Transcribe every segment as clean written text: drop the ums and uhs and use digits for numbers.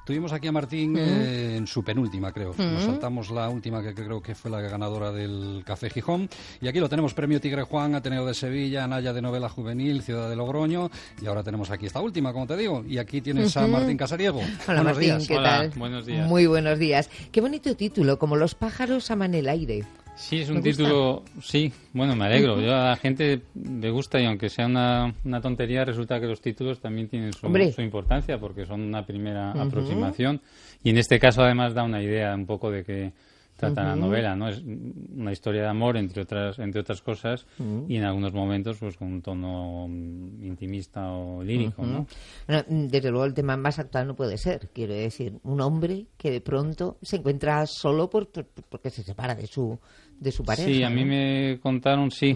Tuvimos aquí a Martín en su penúltima, creo. Nos saltamos la última, que creo que fue la ganadora del Café Gijón. Y aquí lo tenemos, Premio Tigre Juan, Ateneo de Sevilla, Anaya de Novela Juvenil, Ciudad de Logroño. Y ahora tenemos aquí esta última, como te digo. Y aquí tienes a Martín Casariego. Hola, Buenos Martín, días. ¿qué Hola, tal? buenos días. Muy buenos días. Qué bonito título, como los pájaros aman el aire. Sí, es un título, sí, bueno, me alegro. Yo a la gente le gusta y aunque sea una tontería, resulta que los títulos también tienen su importancia porque son una primera aproximación y en este caso además da una idea un poco de qué trata la novela, ¿no? Es una historia de amor entre otras cosas y en algunos momentos pues con un tono intimista o lírico, ¿no? Bueno, desde luego el tema más actual no puede ser, quiero decir, un hombre que de pronto se encuentra solo porque se separa de su pareja. Sí, a mí me contaron, sí.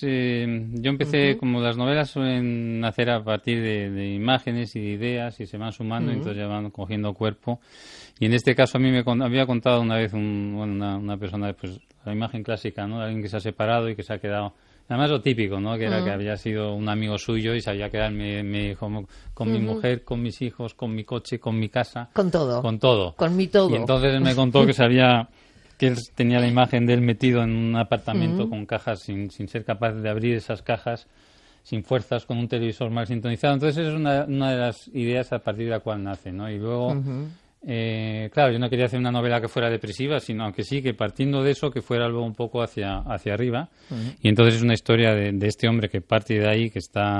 Yo empecé, como las novelas suelen nacer a partir de imágenes y de ideas y se van sumando y entonces ya van cogiendo cuerpo. Y en este caso a mí me había contado una vez una persona, pues la imagen clásica, ¿no? De alguien que se ha separado y que se ha quedado... Además lo típico, ¿no? Que era que había sido un amigo suyo y se había quedado con mi mujer, con mis hijos, con mi coche, con mi casa. Con todo. Con todo. Con mi todo. Y entonces él me contó que él tenía la imagen de él metido en un apartamento con cajas sin ser capaz de abrir esas cajas, sin fuerzas, con un televisor mal sintonizado. Entonces es una de las ideas a partir de la cual nace, ¿no? Y luego, claro, yo no quería hacer una novela que fuera depresiva, sino aunque sí, que partiendo de eso, que fuera algo un poco hacia arriba. Y entonces es una historia de este hombre que parte de ahí,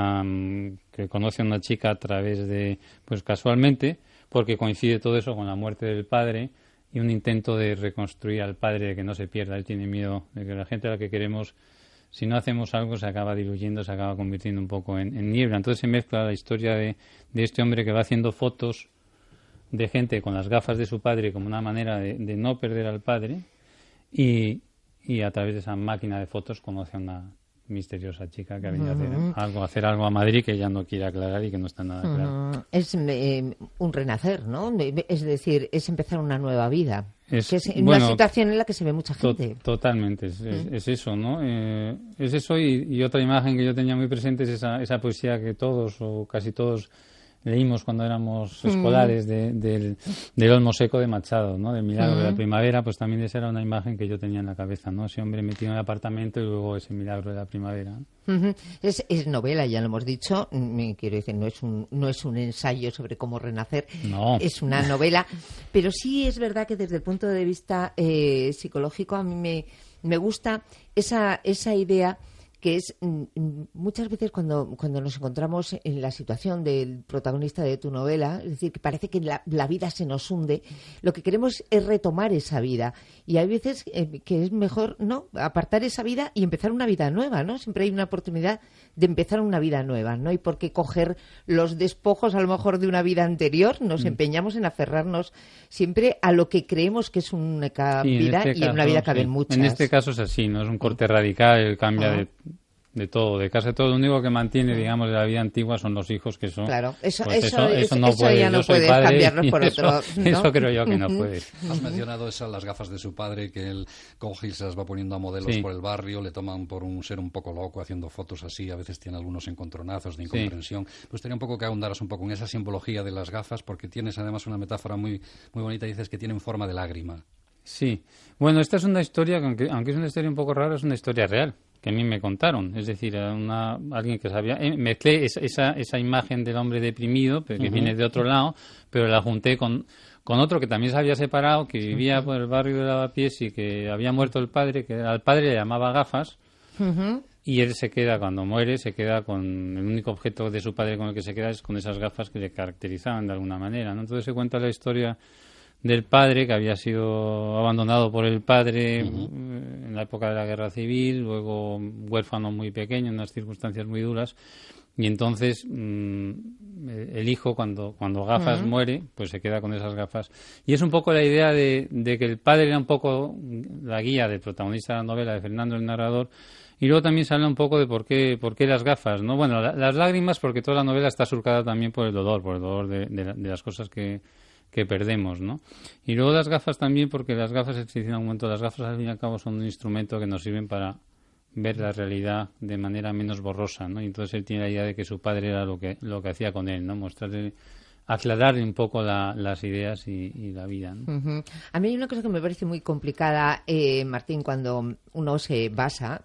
que conoce a una chica a través de, pues casualmente, porque coincide todo eso con la muerte del padre, y un intento de reconstruir al padre, de que no se pierda. Él tiene miedo de que la gente a la que queremos, si no hacemos algo, se acaba diluyendo, se acaba convirtiendo un poco en niebla. Entonces se mezcla la historia de este hombre que va haciendo fotos de gente con las gafas de su padre como una manera de no perder al padre y a través de esa máquina de fotos conoce a una misteriosa chica que ha venido a hacer algo a Madrid que ya no quiere aclarar y que no está nada claro. Es un renacer, ¿no? Es decir, es empezar una nueva vida. Es una situación en la que se ve mucha gente. Totalmente, es eso, ¿no? Es eso y otra imagen que yo tenía muy presente es esa poesía que todos o casi todos leímos cuando éramos escolares del Olmo Seco de Machado, ¿no? Del milagro de la primavera, pues también esa era una imagen que yo tenía en la cabeza, ¿no? Ese hombre metido en el apartamento y luego ese milagro de la primavera. Es novela, ya lo hemos dicho, quiero decir, no es un ensayo sobre cómo renacer, no. Es una novela, pero sí es verdad que desde el punto de vista psicológico a mí me gusta esa idea que es muchas veces cuando nos encontramos en la situación del protagonista de tu novela, es decir, que parece que la vida se nos hunde, lo que queremos es retomar esa vida. Y hay veces que es mejor no apartar esa vida y empezar una vida nueva, ¿no? Siempre hay una oportunidad de empezar una vida nueva. No hay por qué coger los despojos, a lo mejor, de una vida anterior. Nos empeñamos en aferrarnos siempre a lo que creemos que es una vida y en una vida caben muchas. En este caso es así, ¿no? Es un corte radical, cambia de todo, de casi todo. Lo único que mantiene, digamos, de la vida antigua son los hijos, que son... Claro, eso no puede. Ya no puedes cambiarlos por otro, ¿no? Eso creo yo que no puede. Has mencionado las gafas de su padre, que él coge y se las va poniendo a modelos por el barrio, le toman por un ser un poco loco haciendo fotos así, a veces tiene algunos encontronazos de incomprensión. Me gustaría un poco que ahondaras un poco en esa simbología de las gafas, porque tienes además una metáfora muy, muy bonita, dices que tienen forma de lágrima. Sí. Bueno, esta es una historia, aunque es una historia un poco rara, es una historia real, que a mí me contaron. Es decir, alguien que sabía... mezclé esa imagen del hombre deprimido, que viene de otro lado, pero la junté con otro que también se había separado, que vivía por el barrio de Lavapiés y que había muerto el padre, que al padre le llamaba Gafas, y él cuando muere, se queda con el único objeto de su padre con el que se queda es con esas gafas que le caracterizaban de alguna manera, ¿no? Entonces se cuenta la historia del padre, que había sido abandonado por el padre en la época de la Guerra Civil, luego huérfano muy pequeño, en unas circunstancias muy duras, y entonces el hijo, cuando Gafas muere, pues se queda con esas gafas. Y es un poco la idea de que el padre era un poco la guía del protagonista de la novela, de Fernando el narrador, y luego también se habla un poco de por qué las gafas, ¿no? Bueno, las lágrimas, porque toda la novela está surcada también por el dolor de las cosas que perdemos, ¿no? Y luego las gafas también, porque las gafas, se dice en un momento, las gafas al fin y al cabo son un instrumento que nos sirven para ver la realidad de manera menos borrosa, ¿no? Y entonces él tiene la idea de que su padre era lo que hacía con él, ¿no? Mostrarle aclarar un poco las ideas y la vida, ¿no? Uh-huh. A mí hay una cosa que me parece muy complicada, Martín, cuando uno se basa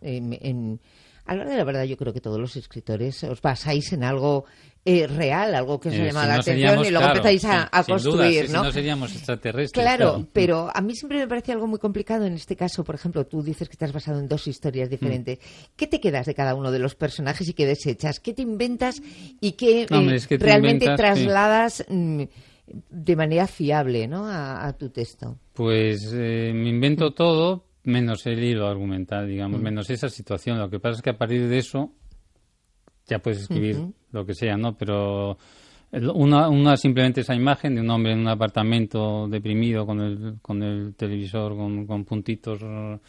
a la hora de la verdad, yo creo que todos los escritores os basáis en algo real, algo que os llama la atención y luego empezáis a construir, duda, ¿no? Si no seríamos extraterrestres. Claro, pero a mí siempre me parece algo muy complicado en este caso. Por ejemplo, tú dices que te has basado en 2 historias diferentes. ¿Qué te quedas de cada uno de los personajes y qué desechas? ¿Qué te inventas y qué realmente trasladas de manera fiable, ¿no? a tu texto? Pues me invento todo, menos el hilo argumental, digamos, menos esa situación. Lo que pasa es que a partir de eso ya puedes escribir lo que sea, ¿no? Pero una simplemente esa imagen de un hombre en un apartamento deprimido con el televisor con puntitos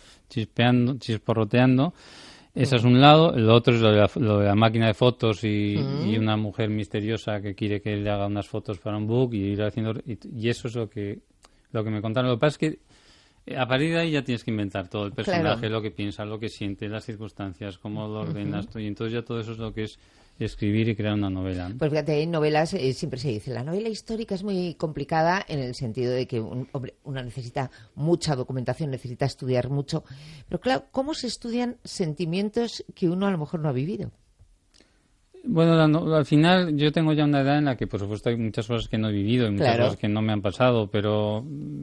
chisporroteando. Ese es un lado. El otro es lo de la máquina de fotos y una mujer misteriosa que quiere que le haga unas fotos para un book y ir haciendo... Y eso es lo que me contaron. Lo que pasa es que a partir de ahí ya tienes que inventar todo el personaje, claro. Lo que piensa, lo que siente, las circunstancias, cómo lo ordenas, y entonces ya todo eso es lo que es escribir y crear una novela, ¿no? Pues fíjate, en novelas siempre se dice, la novela histórica es muy complicada en el sentido de que uno necesita mucha documentación, necesita estudiar mucho, pero claro, ¿cómo se estudian sentimientos que uno a lo mejor no ha vivido? Bueno, al final yo tengo ya una edad en la que, por supuesto, hay muchas cosas que no he vivido y muchas cosas que no me han pasado, pero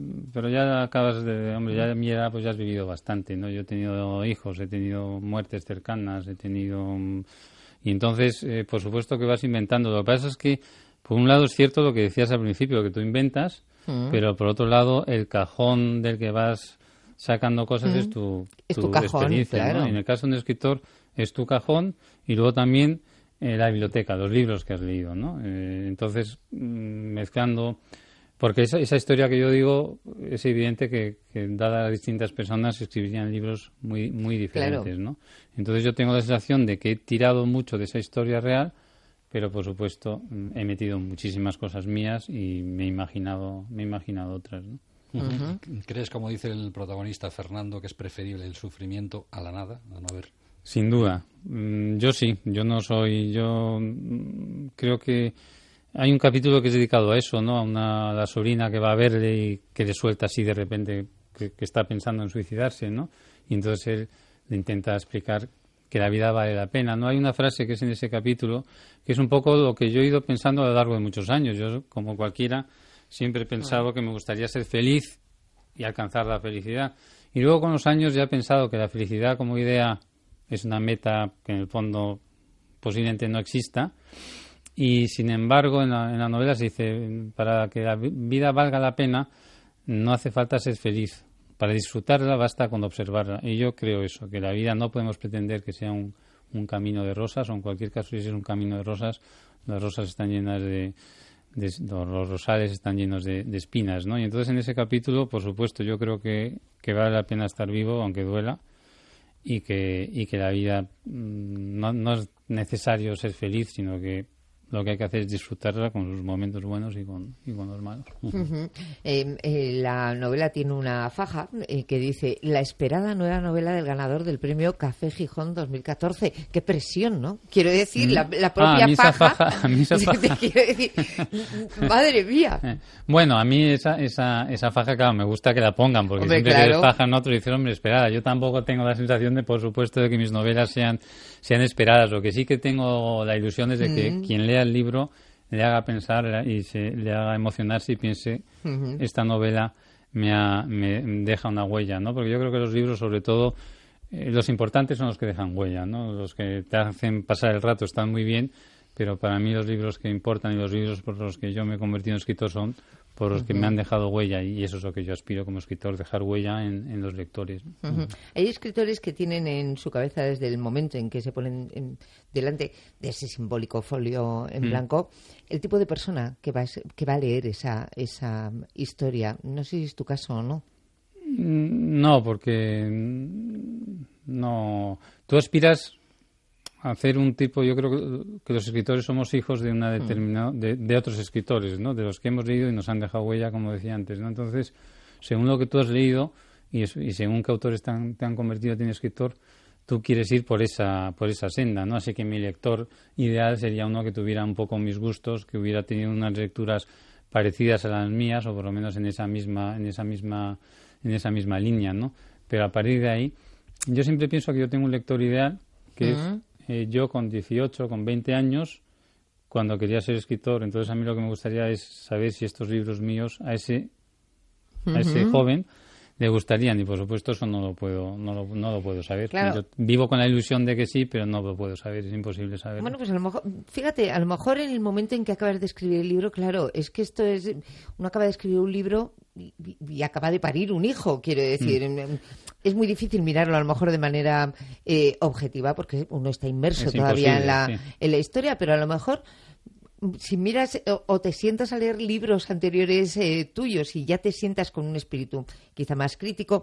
ya acabas de... Hombre, ya a mi edad pues ya has vivido bastante, ¿no? Yo he tenido hijos, he tenido muertes cercanas, he tenido... Y entonces, por supuesto que vas inventando. Lo que pasa es que, por un lado, es cierto lo que decías al principio, que tú inventas, pero por otro lado, el cajón del que vas sacando cosas es tu cajón, experiencia, claro. ¿No? Y en el caso de un escritor es tu cajón y luego también... la biblioteca, los libros que has leído, ¿no? Entonces, mezclando... Porque esa historia que yo digo, es evidente que dadas a distintas personas, escribirían libros muy, muy diferentes, claro. ¿No? Entonces yo tengo la sensación de que he tirado mucho de esa historia real, pero por supuesto he metido muchísimas cosas mías y me he imaginado otras, ¿no? ¿Crees, como dice el protagonista Fernando, que es preferible el sufrimiento a la nada, a no haber? Sin duda. Yo sí. Yo creo que hay un capítulo que es dedicado a eso, ¿no? A la sobrina que va a verle y que le suelta así de repente que está pensando en suicidarse, ¿no? Y entonces él le intenta explicar que la vida vale la pena, ¿no? Hay una frase que es en ese capítulo que es un poco lo que yo he ido pensando a lo largo de muchos años. Yo, como cualquiera, siempre he pensado que me gustaría ser feliz y alcanzar la felicidad. Y luego con los años ya he pensado que la felicidad como idea es una meta que en el fondo posiblemente no exista y sin embargo en la novela se dice para que la vida valga la pena no hace falta ser feliz, para disfrutarla basta con observarla y yo creo eso, que la vida no podemos pretender que sea un camino de rosas o en cualquier caso si es un camino de rosas, las rosas están llenas los rosales están llenos de espinas, ¿no? Y entonces en ese capítulo por supuesto yo creo que vale la pena estar vivo aunque duela y que la vida no es necesario ser feliz, sino que lo que hay que hacer es disfrutarla con sus momentos buenos y con los malos. La novela tiene una faja que dice la esperada nueva novela del ganador del premio Café Gijón 2014. ¡Qué presión!, ¿no? Quiero decir, la propia faja. A mí esa faja. Quiero decir, madre mía. Bueno, a mí esa faja, claro, me gusta que la pongan, porque hombre, siempre que fajan otro y dicen, hombre, esperada. Yo tampoco tengo la sensación de, por supuesto, de que mis novelas sean esperadas. Lo que sí que tengo la ilusión es de que quien lea el libro le haga pensar y le haga emocionarse y piense esta novela me deja una huella, ¿no? Porque yo creo que los libros, sobre todo, los importantes son los que dejan huella, ¿no? Los que te hacen pasar el rato están muy bien, pero para mí los libros que importan y los libros por los que yo me he convertido en escritor son por los que me han dejado huella y eso es lo que yo aspiro como escritor, dejar huella en los lectores. Hay escritores que tienen en su cabeza desde el momento en que se ponen delante de ese simbólico folio en blanco el tipo de persona que va a leer esa historia. No sé si es tu caso o no. No, porque no. Tú aspiras hacer un tipo, yo creo que los escritores somos hijos de una determinada de otros escritores, ¿no? De los que hemos leído y nos han dejado huella, como decía antes, ¿no? Entonces, según lo que tú has leído y según qué autores te han convertido a ti en escritor, tú quieres ir por esa senda, ¿no? Así que mi lector ideal sería uno que tuviera un poco mis gustos, que hubiera tenido unas lecturas parecidas a las mías, o por lo menos en esa misma línea, ¿no? Pero a partir de ahí, yo siempre pienso que yo tengo un lector ideal, que es yo con 18, con 20 años, cuando quería ser escritor. Entonces a mí lo que me gustaría es saber si estos libros míos a ese joven le gustarían, y por supuesto eso no lo puedo saber. Claro. Yo vivo con la ilusión de que sí, pero no lo puedo saber, es imposible saberlo. Bueno, pues a lo mejor, fíjate, a lo mejor en el momento en que acabas de escribir el libro, claro, es que uno acaba de escribir un libro y acaba de parir un hijo, quiero decir. Es muy difícil mirarlo a lo mejor de manera objetiva, porque uno está inmerso todavía en la historia, pero a lo mejor si miras o te sientas a leer libros anteriores tuyos y ya te sientas con un espíritu quizá más crítico,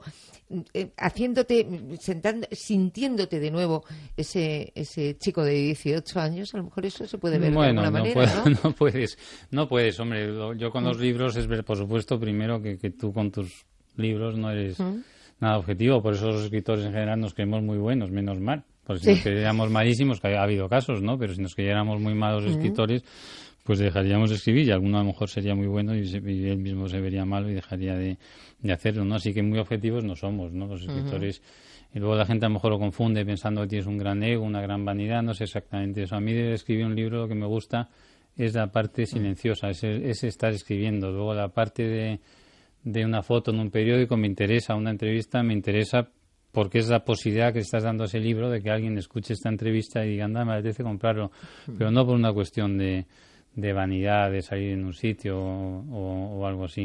sintiéndote de nuevo ese chico de 18 años, a lo mejor eso se puede ver de alguna manera, ¿no? No puedes, hombre. Yo con los libros es ver, por supuesto, primero que tú con tus libros no eres nada objetivo. Por eso los escritores en general nos creemos muy buenos, menos mal. Porque si nos creyéramos malísimos, que ha habido casos, ¿no? Pero si nos creyéramos muy malos escritores, pues dejaríamos de escribir, y alguno a lo mejor sería muy bueno y él mismo se vería malo y dejaría de hacerlo, ¿no? Así que muy objetivos no somos, ¿no? Los escritores. Y luego la gente a lo mejor lo confunde pensando que tienes un gran ego, una gran vanidad. No sé exactamente eso. A mí de escribir un libro lo que me gusta es la parte silenciosa, es estar escribiendo. Luego la parte de una foto en un periódico me interesa, una entrevista me interesa, porque es la posibilidad que estás dando a ese libro de que alguien escuche esta entrevista y diga, anda, me apetece comprarlo, pero no por una cuestión de vanidad, de salir en un sitio o algo así.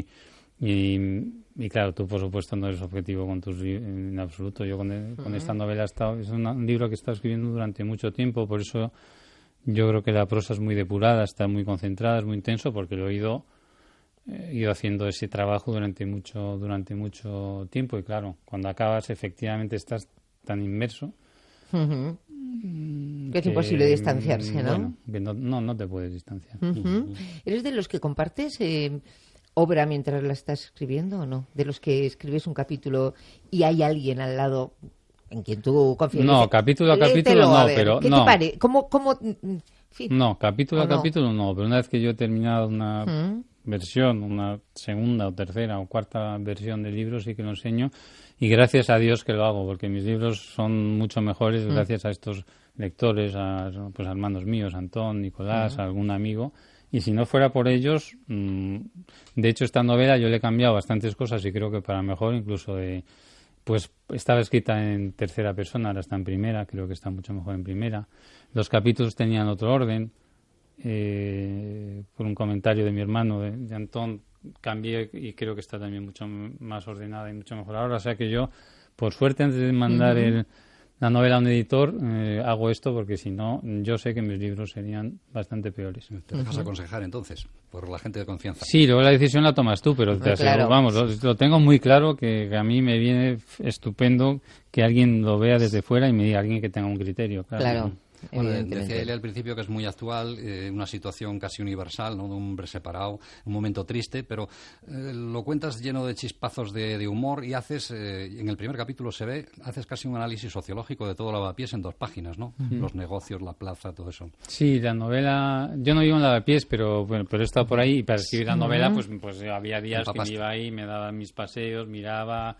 Y claro, tú por supuesto no eres objetivo con tus libros en absoluto. Yo con esta novela es un libro que he estado escribiendo durante mucho tiempo, por eso yo creo que la prosa es muy depurada, está muy concentrada, es muy intenso, porque lo he ido haciendo ese trabajo durante mucho tiempo. Y claro, cuando acabas efectivamente estás tan inmerso que es imposible distanciarse, ¿no? Bueno, no te puedes distanciar. ¿Eres de los que compartes obra mientras la estás escribiendo o no? ¿De los que escribes un capítulo y hay alguien al lado en quien tú confías? No, capítulo a capítulo no, pero ¿qué no. te parece? ¿Cómo? Sí. No, capítulo a capítulo no, pero una vez que yo he terminado una versión, una segunda o tercera o cuarta versión del libro, sí que lo enseño, y gracias a Dios que lo hago, porque mis libros son mucho mejores gracias a estos lectores, a hermanos míos, Antón, Nicolás, a algún amigo, y si no fuera por ellos, de hecho esta novela yo le he cambiado bastantes cosas y creo que para mejor, incluso pues estaba escrita en tercera persona, ahora está en primera, creo que está mucho mejor en primera. Los capítulos tenían otro orden, por un comentario de mi hermano, de Antón, cambié y creo que está también mucho más ordenada y mucho mejor ahora. O sea que yo, por suerte, antes de mandar la novela a un editor, hago esto, porque si no, yo sé que mis libros serían bastante peores. ¿Te dejas aconsejar entonces por la gente de confianza? Sí, luego la decisión la tomas tú, pero te aseguro, vamos, lo tengo muy claro, que a mí me viene estupendo que alguien lo vea desde fuera y me diga, alguien que tenga un criterio. Claro. Bueno, decía él al principio que es muy actual, una situación casi universal, ¿no? De un hombre separado, un momento triste, pero lo cuentas lleno de chispazos de humor y haces, en el primer capítulo se ve, haces casi un análisis sociológico de todo Lavapiés en 2 páginas, ¿no? Los negocios, la plaza, todo eso. Sí, la novela, yo no vivo en Lavapiés, pero he estado por ahí, y para escribir la novela pues había días que me iba ahí, me daba mis paseos, miraba.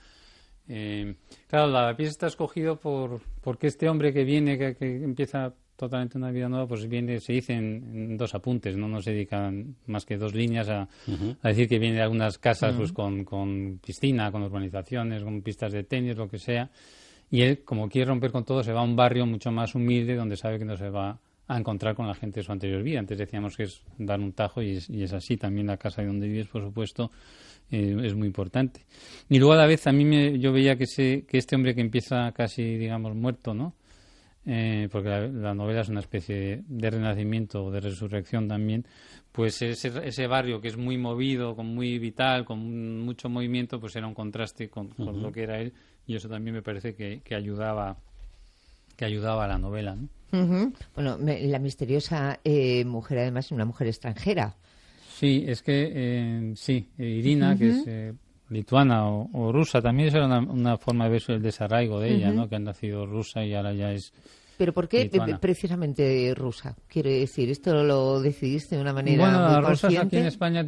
Claro, Lavapiés está escogido porque este hombre que viene, que empieza totalmente una vida nueva, pues viene, se dice en 2 apuntes, no se dedican más que 2 líneas a decir que viene de algunas casas pues con piscina, con urbanizaciones, con pistas de tenis, lo que sea, y él, como quiere romper con todo, se va a un barrio mucho más humilde donde sabe que no se va a encontrar con la gente de su anterior vida. Antes decíamos que es dar un tajo y es así. También la casa de donde vives, por supuesto, es muy importante. Y luego a la vez a mí yo veía que este hombre que empieza casi, digamos, muerto, ¿no? Porque la novela es una especie de renacimiento o de resurrección también, pues ese barrio que es muy movido, muy vital, con mucho movimiento, pues era un contraste con lo que era él, y eso también me parece que ayudaba a la novela, ¿no? Bueno, la misteriosa mujer, además, es una mujer extranjera. Sí, es que Irina, que es lituana o rusa. También eso era una forma de ver el desarraigo de ella, ¿no? Que ha nacido rusa y ahora ya es ¿Pero por qué lituana. Precisamente rusa? Quiero decir, ¿esto lo decidiste de una manera bueno, muy las rusas consciente? aquí en España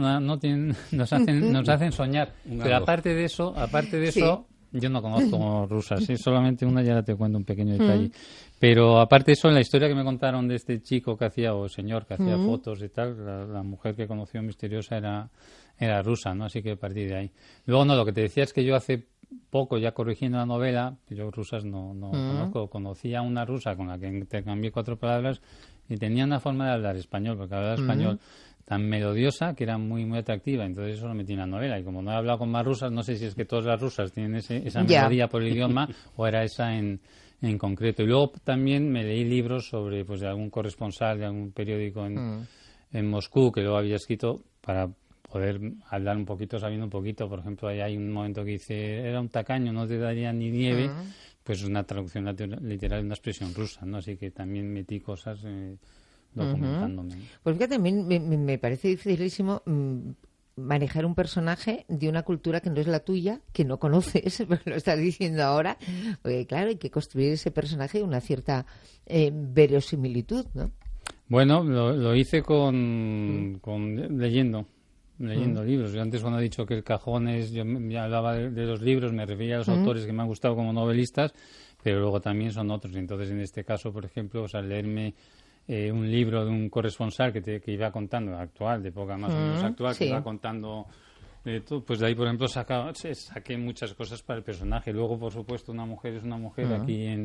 nos hacen soñar. Pero aparte de eso, yo no conozco rusas, ¿sí? Solamente una, ya te cuento un pequeño detalle. Pero aparte de eso, en la historia que me contaron de este chico que hacía, o señor que hacía fotos y tal, la mujer que conoció misteriosa era rusa, ¿no? Así que a partir de ahí. Luego, no, lo que te decía es que yo hace poco, ya corrigiendo la novela, yo rusas no conozco, conocí a una rusa con la que intercambié 4 palabras y tenía una forma de hablar español, porque hablaba español tan melodiosa que era muy muy atractiva, entonces eso lo metí en la novela. Y como no he hablado con más rusas, no sé si es que todas las rusas tienen esa melodía por el idioma o era esa en concreto. Y luego también me leí libros sobre pues de algún corresponsal de algún periódico en Moscú que luego había escrito para poder hablar un poquito, sabiendo un poquito. Por ejemplo, ahí hay un momento que dice, era un tacaño, no te daría ni nieve, pues es una traducción literal de una expresión rusa, ¿no? Así que también metí cosas documentándome. Pues fíjate, también me parece dificilísimo manejar un personaje de una cultura que no es la tuya, que no conoces, pero lo estás diciendo ahora, porque claro, hay que construir ese personaje de una cierta verosimilitud, ¿no? Bueno, lo hice con leyendo libros. Yo antes, cuando he dicho que el cajón es, yo me hablaba de los libros, me refería a los autores que me han gustado como novelistas, pero luego también son otros. Entonces, en este caso, por ejemplo, al leerme un libro de un corresponsal que iba contando, actual, de época más o menos actual, que iba contando pues de ahí, por ejemplo, saqué muchas cosas para el personaje. Luego, por supuesto, una mujer es una mujer aquí en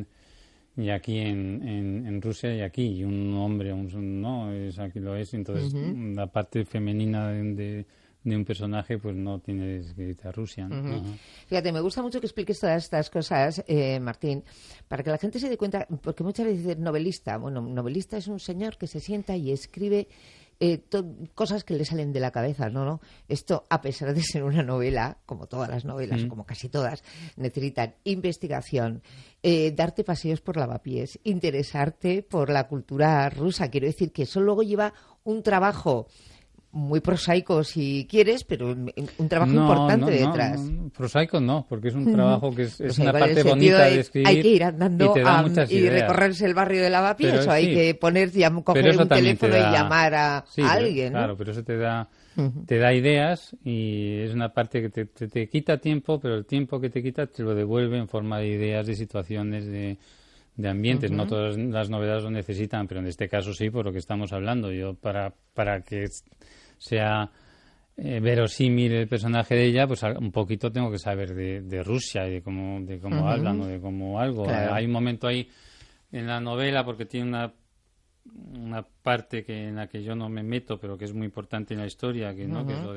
Rusia y aquí, y un hombre no es, aquí lo es. Entonces la parte femenina de un personaje pues no tienes que irte a Rusia, ¿no? Fíjate, me gusta mucho que expliques todas estas cosas, Martín, para que la gente se dé cuenta, porque muchas veces dicen novelista. Bueno, novelista es un señor que se sienta y escribe cosas que le salen de la cabeza, ¿no? Esto, a pesar de ser una novela, como todas las novelas, como casi todas, necesitan investigación, darte paseos por lavapiés, interesarte por la cultura rusa. Quiero decir que eso luego lleva un trabajo muy prosaico, si quieres, pero un trabajo importante detrás. No, prosaico no, porque es un trabajo que es una parte bonita de escribir. Hay que ir andando y recorrerse el barrio de Lavapiés, o hay que coger un teléfono y llamar a alguien. Claro, pero eso te da ideas, y es una parte que te quita tiempo, pero el tiempo que te quita te lo devuelve en forma de ideas, de situaciones, de ambientes. No todas las novedades lo necesitan, pero en este caso sí, por lo que estamos hablando. Yo, para que sea verosímil el personaje de ella, pues un poquito tengo que saber de Rusia y de cómo hablan, o de cómo algo. Claro. Hay un momento ahí en la novela, porque tiene una parte en la que yo no me meto, pero que es muy importante en la historia, que es lo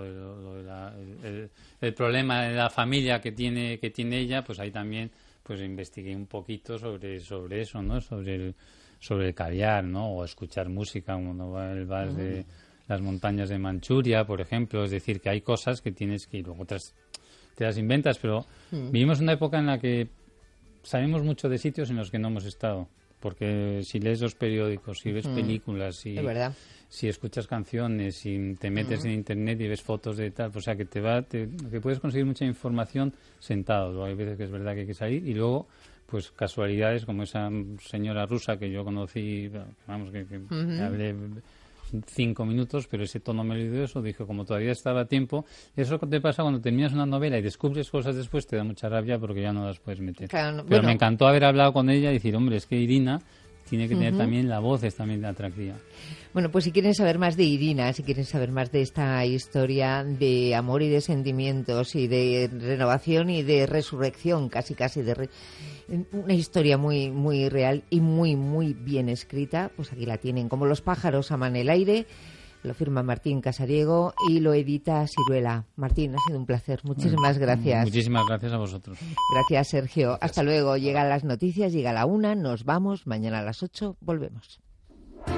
de el problema de la familia que tiene ella. Pues ahí también pues investigué un poquito sobre eso, ¿no? Sobre el caviar, ¿no? O escuchar música, como va el vals de las montañas de Manchuria, por ejemplo. Es decir, que hay cosas que tienes que, y luego otras te las inventas, pero vivimos una época en la que sabemos mucho de sitios en los que no hemos estado, porque si lees los periódicos, si ves películas, si escuchas canciones, si te metes en internet y ves fotos de tal, pues, o sea, que puedes conseguir mucha información sentado. Luego hay veces que es verdad que hay que salir, y luego pues casualidades como esa señora rusa que yo conocí, vamos, que hablé 5 minutos, pero ese tono melodioso, dijo, como todavía estaba a tiempo. Eso te pasa cuando terminas una novela y descubres cosas después, te da mucha rabia porque ya no las puedes meter. Claro, pero me encantó haber hablado con ella y decir, hombre, es que Irina tiene que tener también, la voz es también atractiva. Bueno, pues si quieren saber más de Irina, si quieren saber más de esta historia de amor y de sentimientos y de renovación y de resurrección, casi una historia muy muy real y muy muy bien escrita, pues aquí la tienen. Como los pájaros aman el aire, lo firma Martín Casariego y lo edita Siruela. Martín, ha sido un placer. Muchísimas gracias. Muchísimas gracias a vosotros. Gracias, Sergio. Hasta luego. Llegan las noticias, llega la 1, nos vamos. Mañana a las 8 volvemos.